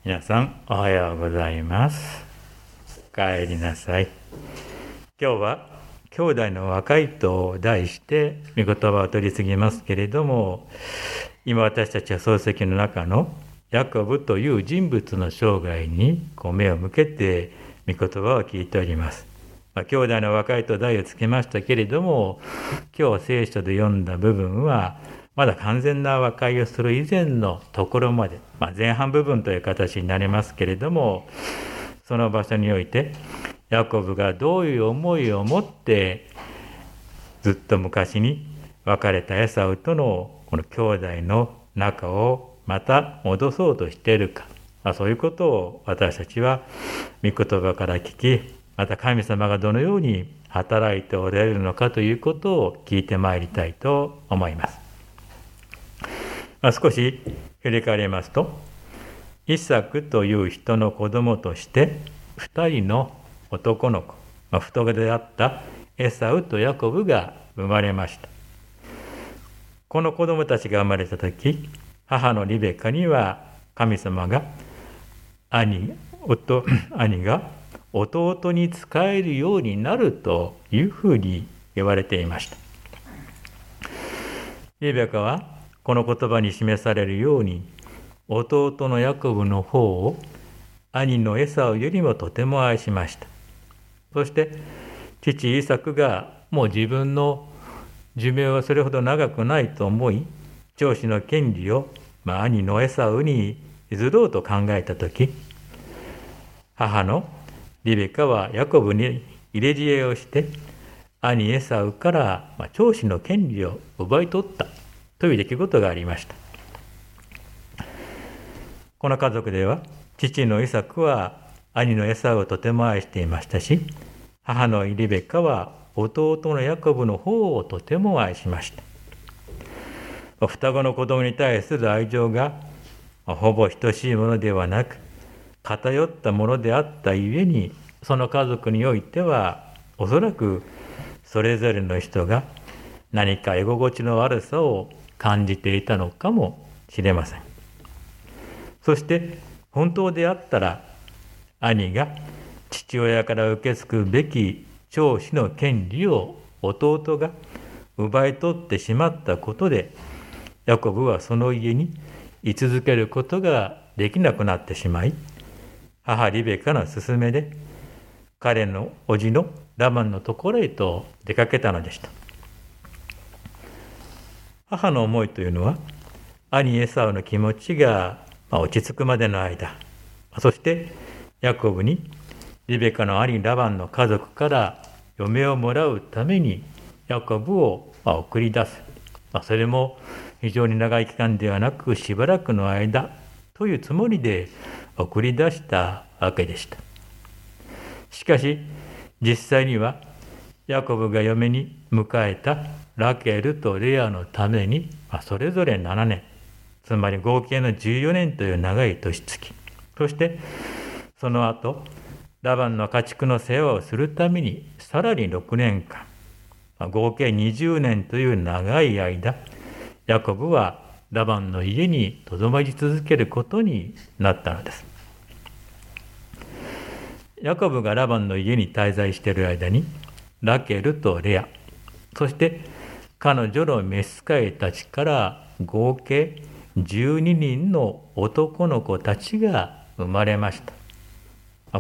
皆さんおはようございます。帰りなさい。今日は兄弟の和解と題して御言葉を取り次ぎますけれども、今私たちは漱石の中のヤコブという人物の生涯に目を向けて御言葉を聞いております。兄弟の和解と題をつけましたけれども、今日聖書で読んだ部分はまだ完全な和解をする以前のところまで、前半部分という形になりますけれども、その場所においてヤコブがどういう思いを持ってずっと昔に別れたエサウとのこの兄弟の仲をまた戻そうとしているか、そういうことを私たちは御言葉から聞き、また神様がどのように働いておられるのかということを聞いてまいりたいと思います。少し振り返りますと、イサクという人の子供として2人の男の子、双子であったエサウとヤコブが生まれました。この子供たちが生まれた時、母のリベカには神様が兄が弟に仕えるようになるというふうに言われていました。リベカはこの言葉に示されるように、弟のヤコブの方を兄のエサウよりもとても愛しました。そして父イサクがもう自分の寿命はそれほど長くないと思い、長子の権利を兄のエサウに譲ろうと考えたとき、母のリベカはヤコブに入れ知恵をして兄エサウから長子の権利を奪い取ったという出来事がありました。この家族では父のイサクは兄のエサウをとても愛していましたし、母のリベカは弟のヤコブの方をとても愛しました。双子の子供に対する愛情がほぼ等しいものではなく、偏ったものであったゆえに、その家族においてはおそらくそれぞれの人が何か居心地の悪さを感じていたのかもしれません。そして本当であったら、兄が父親から受け継ぐべき長子の権利を弟が奪い取ってしまったことで、ヤコブはその家に居続けることができなくなってしまい、母リベカの勧めで彼の叔父のラバンのところへと出かけたのでした。母の思いというのは、兄エサウの気持ちが落ち着くまでの間、そしてヤコブにリベカの兄ラバンの家族から嫁をもらうためにヤコブを送り出す、それも非常に長い期間ではなくしばらくの間というつもりで送り出したわけでした。しかし実際にはヤコブが嫁に迎えたラケルとレアのためにそれぞれ7年、つまり合計の14年という長い年月、そしてその後ラバンの家畜の世話をするためにさらに6年間、合計20年という長い間、ヤコブはラバンの家にとどまり続けることになったのです。ヤコブがラバンの家に滞在している間に、ラケルとレア、そして彼女の召使いたちから合計12人の男の子たちが生まれました。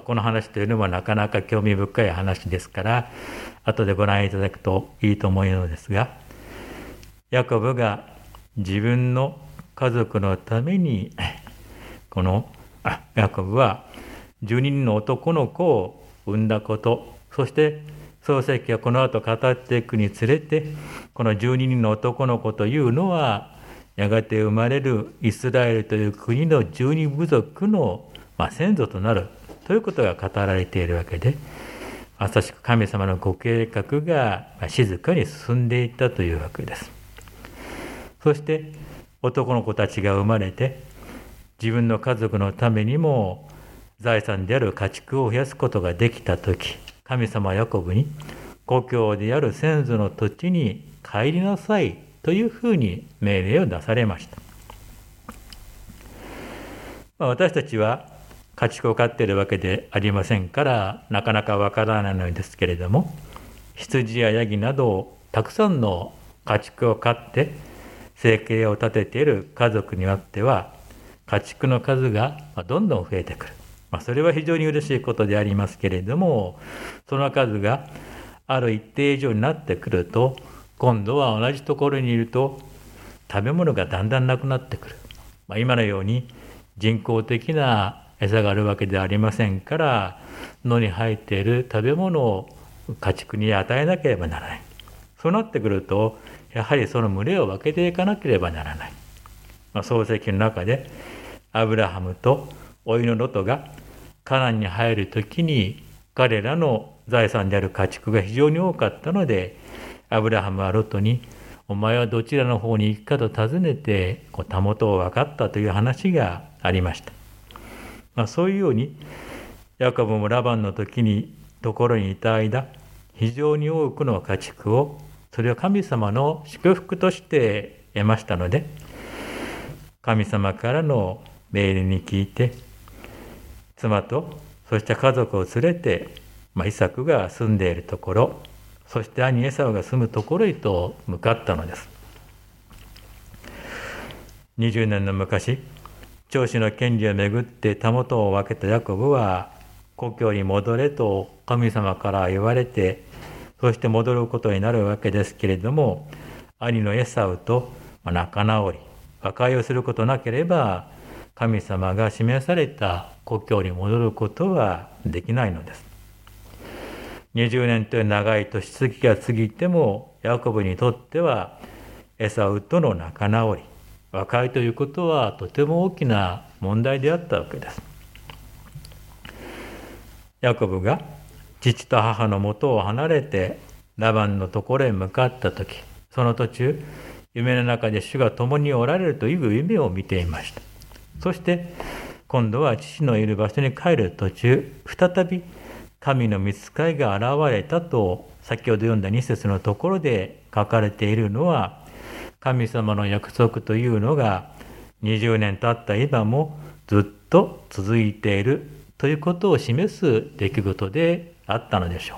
この話というのはなかなか興味深い話ですから、後でご覧いただくといいと思うのですが、ヤコブが自分の家族のためにヤコブは12人の男の子を産んだこと、そして創世記はこの後語っていくにつれて、この12人の男の子というのはやがて生まれるイスラエルという国の12部族の先祖となるということが語られているわけで、まさしく神様のご計画が静かに進んでいったというわけです。そして男の子たちが生まれて、自分の家族のためにも財産である家畜を増やすことができたとき、神様はヤコブに故郷である先祖の土地に帰りなさいというふうに命令を出されました。 私たちは家畜を飼っているわけでありませんからなかなかわからないのですけれども、羊やヤギなどたくさんの家畜を飼って生計を立てている家族によっては家畜の数がどんどん増えてくる。それは非常に嬉しいことでありますけれども、その数がある一定以上になってくると、今度は同じところにいると食べ物がだんだんなくなってくる。今のように人工的な餌があるわけではありませんから、野に生えている食べ物を家畜に与えなければならない。そうなってくると、やはりその群れを分けていかなければならない。創世記の中でアブラハムと甥のロトがカナンに入るときに、彼らの財産である家畜が非常に多かったので、アブラハムはロトに、お前はどちらの方に行くかと尋ねて、たもとを分かったという話がありました。そういうように、ヤコブもラバンの時にところにいた間、非常に多くの家畜を、それを神様の祝福として得ましたので、神様からの命令に聞いて、妻とそして家族を連れて、イサクが住んでいるところ、そして兄エサウが住むところへと向かったのです。20年の昔、長子の権利をめぐってたもとを分けたヤコブは、故郷に戻れと神様から言われて、そして戻ることになるわけですけれども、兄のエサウと仲直り、和解をすることなければ、神様が示された故郷に戻ることはできないのです。20年という長い年月が過ぎても、ヤコブにとってはエサウとの仲直り、和解ということはとても大きな問題であったわけです。ヤコブが父と母のもとを離れてラバンのところへ向かったとき、その途中、夢の中で主が共におられるという夢を見ていました。そして今度は父のいる場所に帰る途中、再び神の御使いが現れたと、先ほど読んだ2節のところで書かれているのは、神様の約束というのが20年経った今もずっと続いているということを示す出来事であったのでしょう。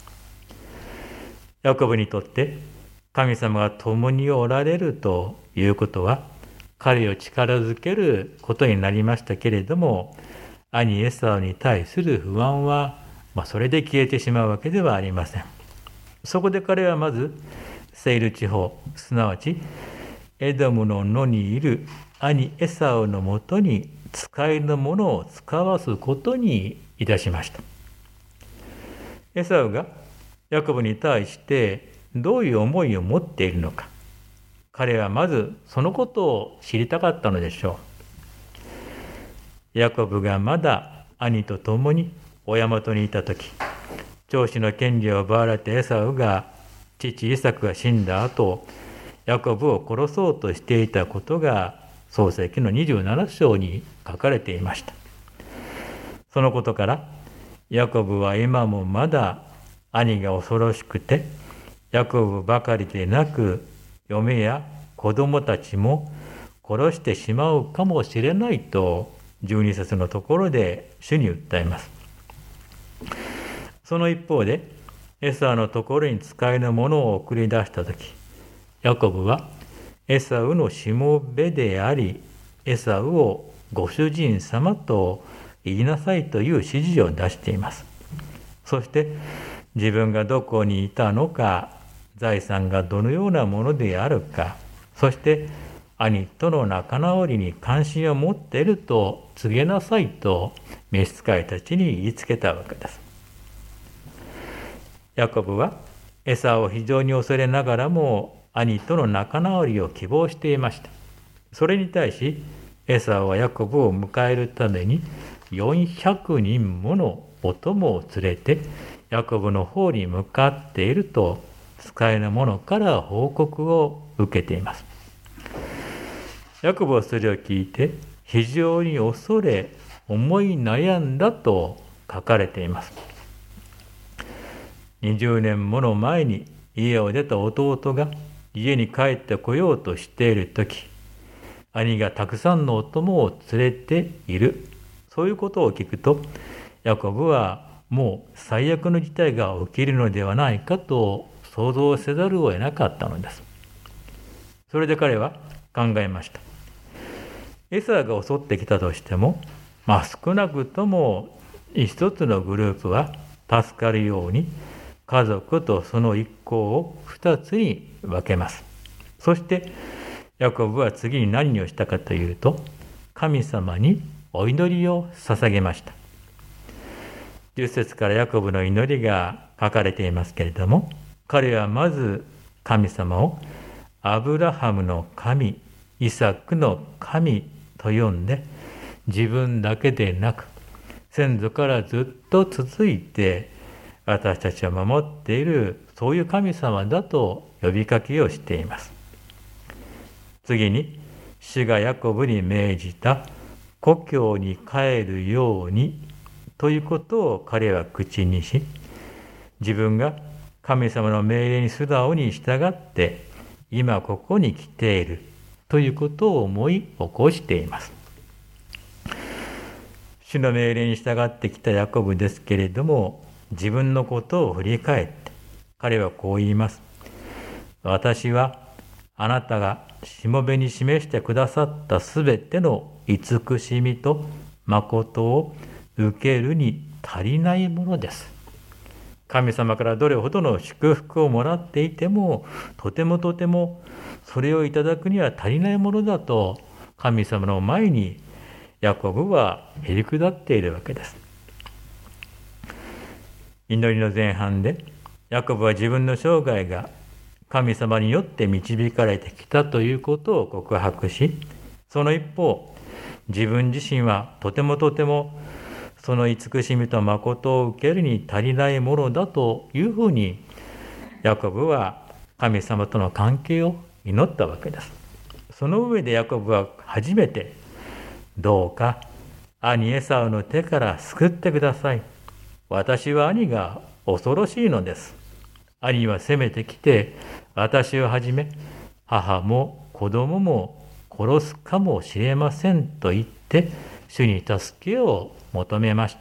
ヤコブにとって神様が共におられるということは、彼を力づけることになりましたけれども、兄エサウに対する不安は、それで消えてしまうわけではありません。そこで彼はまず、セイル地方、すなわちエドムの野にいる兄エサウのもとに使いのものを使わすことにいたしました。エサウがヤコブに対してどういう思いを持っているのか、彼はまずそのことを知りたかったのでしょう。ヤコブがまだ兄と共に親元にいたとき、長子の権利を奪われたエサウが父イサクが死んだ後、ヤコブを殺そうとしていたことが創世記の27章に書かれていました。そのことからヤコブは今もまだ兄が恐ろしくて、ヤコブばかりでなく嫁や子供たちも殺してしまうかもしれないと12節のところで主に訴えます。その一方でエサウのところに使いのものを送り出したとき、ヤコブはエサウのしもべであり、エサウをご主人様と言いなさいという指示を出しています。そして自分がどこにいたのか、財産がどのようなものであるか、そして兄との仲直りに関心を持っていると告げなさいと召使いたちに言いつけたわけです。ヤコブはエサウを非常に恐れながらも兄との仲直りを希望していました。それに対しエサウはヤコブを迎えるために400人ものお供を連れてヤコブの方に向かっていると使いの者から報告を受けています。ヤコブはそれを聞いて非常に恐れ思い悩んだと書かれています。20年もの前に家を出た弟が家に帰ってこようとしているとき、 兄がたくさんのお供を連れている。そういうことを聞くと、ヤコブはもう最悪の事態が起きるのではないかと想像せざるを得なかったのです。それで彼は考えました。エサが襲ってきたとしても、少なくとも一つのグループは助かるように、家族とその一行を二つに分けます。そしてヤコブは次に何をしたかというと、神様にお祈りを捧げました。10節からヤコブの祈りが書かれていますけれども、彼はまず神様をアブラハムの神、イサクの神と呼んで、自分だけでなく先祖からずっと続いて私たちを守っている、そういう神様だと呼びかけをしています。次に、主がヤコブに命じた故郷に帰るようにということを彼は口にし、自分が神様の命令に素直に従って今ここに来ているということを思い起こしています。主の命令に従ってきたヤコブですけれども、自分のことを振り返って彼はこう言います。私はあなたがしもべに示してくださったすべての慈しみと誠を受けるに足りないものです。神様からどれほどの祝福をもらっていても、とてもそれをいただくには足りないものだと神様の前にヤコブはへりくだっているわけです。祈りの前半でヤコブは自分の生涯が神様によって導かれてきたということを告白し、その一方、自分自身はとてもその慈しみと誠を受けるに足りないものだというふうに、ヤコブは神様との関係を祈ったわけです。その上でヤコブは初めて、どうか兄エサウの手から救ってください。私は兄が恐ろしいのです。兄は攻めてきて、私をはじめ母も子供も殺すかもしれませんと言って主に助けを求めました。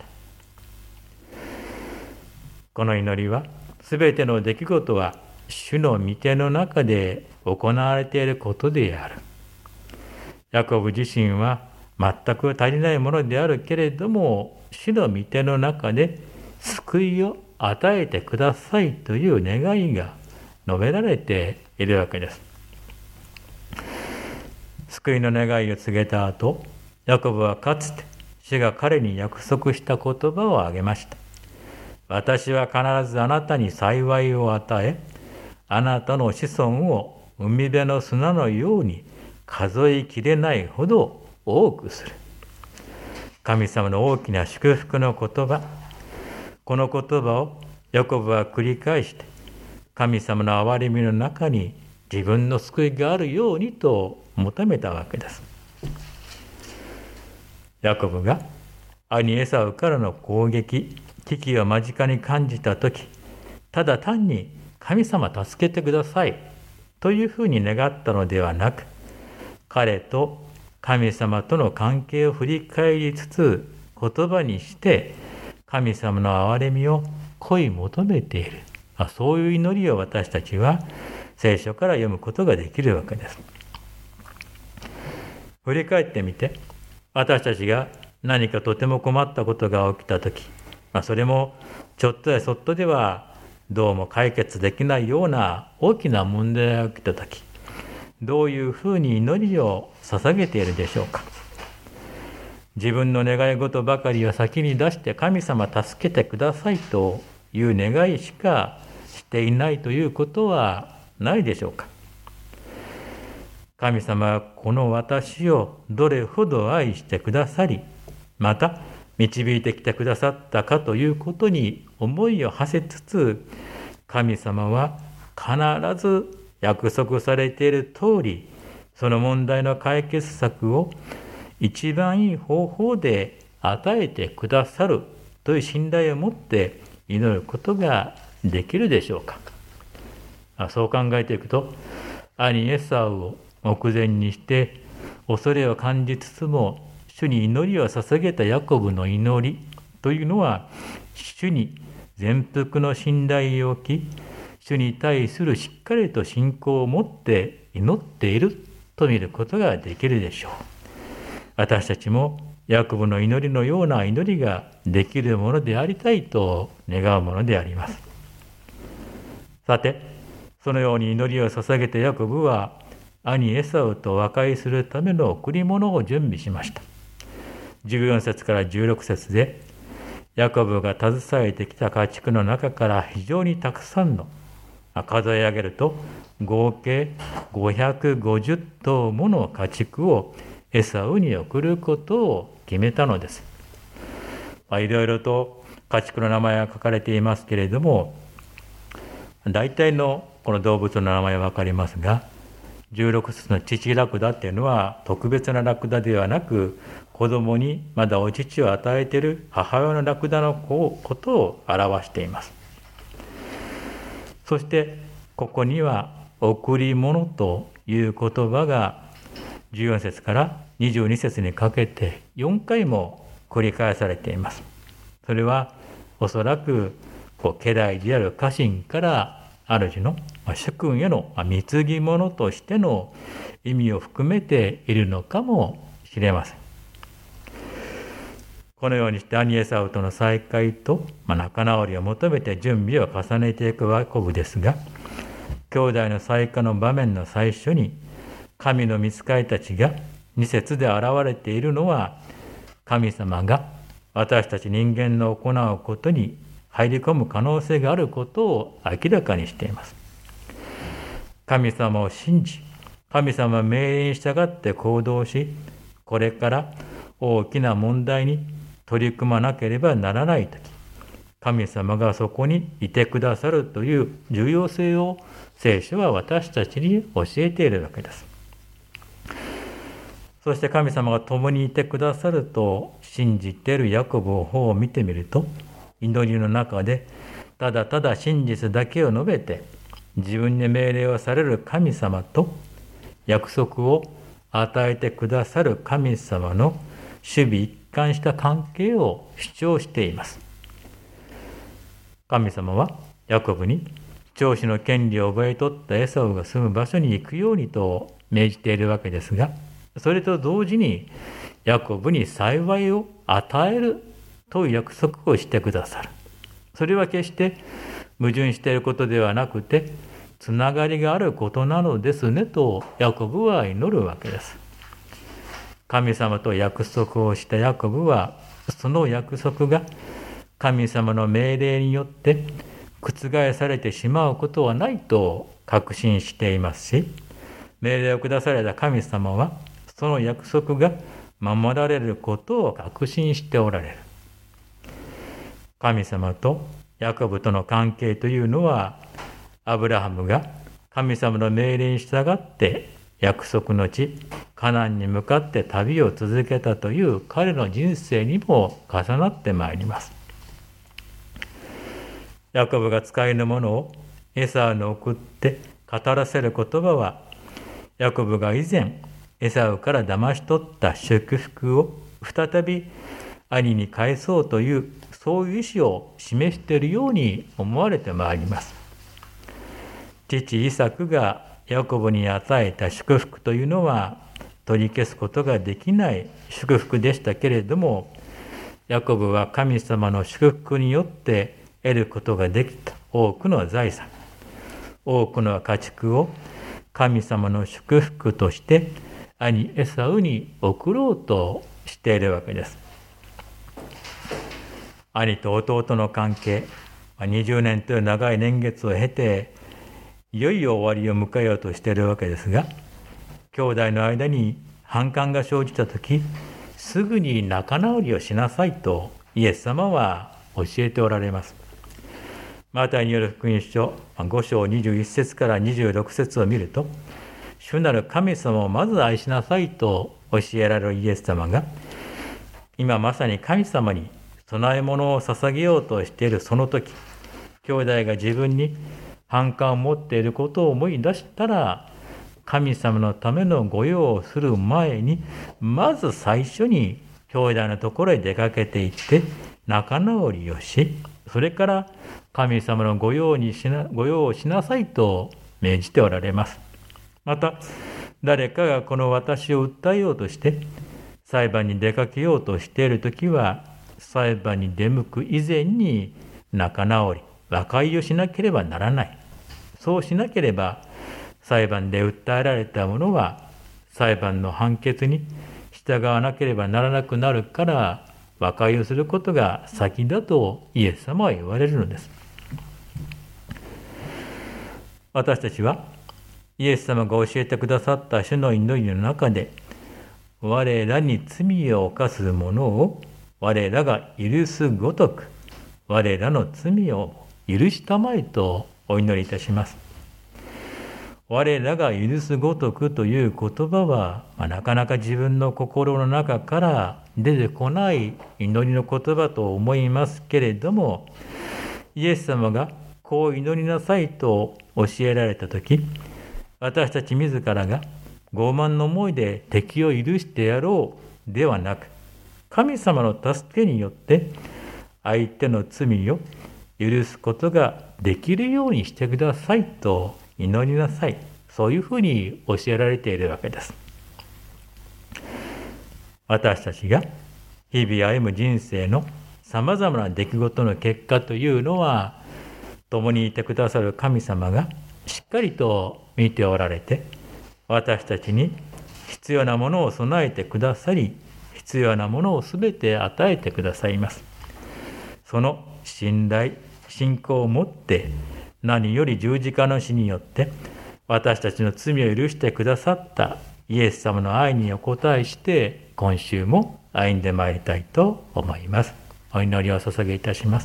この祈りは、すべての出来事は主の御手の中で行われていることである。ヤコブ自身は全く足りないものであるけれども、主の御手の中で救いを与えてくださいという願いが述べられているわけです。救いの願いを告げた後、ヤコブはかつて主が彼に約束した言葉を挙げました。私は必ずあなたに幸いを与え、あなたの子孫を海辺の砂のように数えきれないほど多くする。神様の大きな祝福の言葉、この言葉をヤコブは繰り返して、神様の憐れみの中に自分の救いがあるようにと求めたわけです。ヤコブが兄エサウからの攻撃、危機を間近に感じたとき、ただ単に神様助けてくださいというふうに願ったのではなく、彼と神様との関係を振り返りつつ言葉にして神様の憐れみを恋求めている、そういう祈りを私たちは聖書から読むことができるわけです。振り返ってみて、私たちが何かとても困ったことが起きたとき、それもちょっとやそっとではどうも解決できないような大きな問題が起きたとき、どういうふうに祈りを捧げているでしょうか。自分の願い事ばかりを先に出して神様助けてくださいという願いしかしていないということはないでしょうか。神様はこの私をどれほど愛してくださり、また導いてきてくださったかということに思いを馳せつつ、神様は必ず約束されている通り、その問題の解決策を一番いい方法で与えてくださるという信頼を持って祈ることができるでしょうか。そう考えていくと、兄エサウを目前にして恐れを感じつつも主に祈りを捧げたヤコブの祈りというのは、主に全幅の信頼を置き、主に対するしっかりと信仰を持って祈っていると見ることができるでしょう。私たちもヤコブの祈りのような祈りができるものでありたいと願うものであります。さて、そのように祈りを捧げたヤコブは兄エサウと和解するための贈り物を準備しました。14節から16節で、ヤコブが携えてきた家畜の中から非常にたくさんの、数え上げると合計550頭もの家畜をエサウに送ることを決めたのです。いろいろと家畜の名前が書かれていますけれども、大体のこの動物の名前は分かりますが、16節の父ラクダっていうのは特別なラクダではなく、子供にまだお乳を与えている母親のラクダのことを表しています。そしてここには贈り物という言葉が14節から22節にかけて4回も繰り返されています。それはおそらく家来である家臣から主の主君への貢ぎ物としての意味を含めているのかもしれません。このようにして兄エサウとの再会と仲直りを求めて準備を重ねていくヤコブですが、兄弟の再会の場面の最初に神の御使いたちが2節で現れているのは、神様が私たち人間の行うことに入り込む可能性があることを明らかにしています。神様を信じ、神様の命令に従って行動し、これから大きな問題に取り組まなければならないとき、神様がそこにいてくださるという重要性を聖書は私たちに教えているわけです。そして神様が共にいてくださると信じているヤコブの方を見てみると、祈りの中でただただ真実だけを述べて、自分に命令をされる神様と約束を与えてくださる神様の守備一貫した関係を主張しています。神様はヤコブに長子の権利を奪い取ったエサウが住む場所に行くようにと命じているわけですが、それと同時にヤコブに幸いを与えるという約束をしてくださる。それは決して矛盾していることではなくて、つながりがあることなのですねとヤコブは祈るわけです。神様と約束をしたヤコブは、その約束が神様の命令によって覆されてしまうことはないと確信していますし、命令を下された神様はその約束が守られることを確信しておられる。神様とヤコブとの関係というのは、アブラハムが神様の命令に従って約束の地カナンに向かって旅を続けたという彼の人生にも重なってまいります。ヤコブが使いのものをエサウに送って語らせる言葉は、ヤコブが以前エサウから騙し取った祝福を再び兄に返そうという、そういう意思を示しているように思われてまいります。父イサクがヤコブに与えた祝福というのは取り消すことができない祝福でしたけれども、ヤコブは神様の祝福によって得ることができた多くの財産、多くの家畜を神様の祝福として兄エサウに送ろうとしているわけです。兄と弟の関係、20年という長い年月を経ていよいよ終わりを迎えようとしているわけですが、兄弟の間に反感が生じたとき、すぐに仲直りをしなさいとイエス様は教えておられます。マタイによる福音書5章21節から26節を見ると、主なる神様をまず愛しなさいと教えられるイエス様が、今まさに神様に供え物を捧げようとしているその時、兄弟が自分に反感を持っていることを思い出したら、 神様のための御用をする前に、まず最初に兄弟のところへ出かけて行って仲直りをし、それから神様の御用をしなさいと命じておられます。また誰かがこの私を訴えようとして裁判に出かけようとしているときは、裁判に出向く以前に仲直り、和解をしなければならない。そうしなければ裁判で訴えられた者は裁判の判決に従わなければならなくなるから、和解をすることが先だとイエス様は言われるのです。私たちはイエス様が教えてくださった主の祈りの中で、我らに罪を犯す者を我らが許すごとく、我らの罪を許したまえとお祈りいたします。我らが許すごとくという言葉は、なかなか自分の心の中から出てこない祈りの言葉と思いますけれども、イエス様がこう祈りなさいと教えられたとき、私たち自らが傲慢の思いで敵を許してやろうではなく、神様の助けによって相手の罪を許すことができるようにしてくださいと祈りなさい。そういうふうに教えられているわけです。私たちが日々歩む人生のさまざまな出来事の結果というのは、共にいてくださる神様がしっかりと見ておられて、私たちに必要なものを備えてくださり、必要なものをすべて与えてくださいます。その信頼、信仰を持って、何より十字架の死によって私たちの罪を許してくださったイエス様の愛にお応えして、今週も歩んでまいりたいと思います。お祈りを捧げいたします。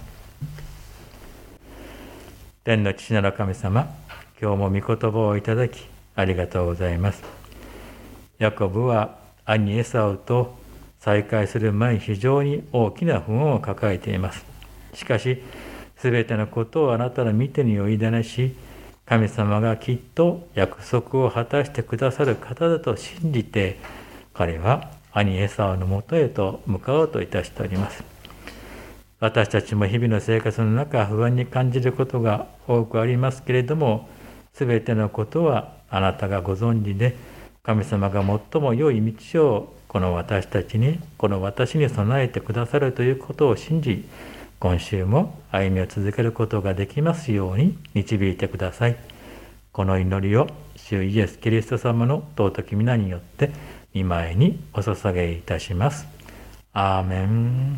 天の父なる神様、今日も御言葉をいただきありがとうございます。ヤコブは兄エサウと再会する前に非常に大きな不安を抱えています。しかし、すべてのことをあなたの御手にお委ねし、神様がきっと約束を果たしてくださる方だと信じて、彼は兄エサウのもとへと向かおうといたしております。私たちも日々の生活の中、不安に感じることが多くありますけれども、すべてのことはあなたがご存知で、神様が最も良い道をこの私に備えてくださるということを信じ、今週も歩みを続けることができますように導いてください。この祈りを主イエス・キリスト様の尊き皆によって御前にお捧げいたします。アーメン。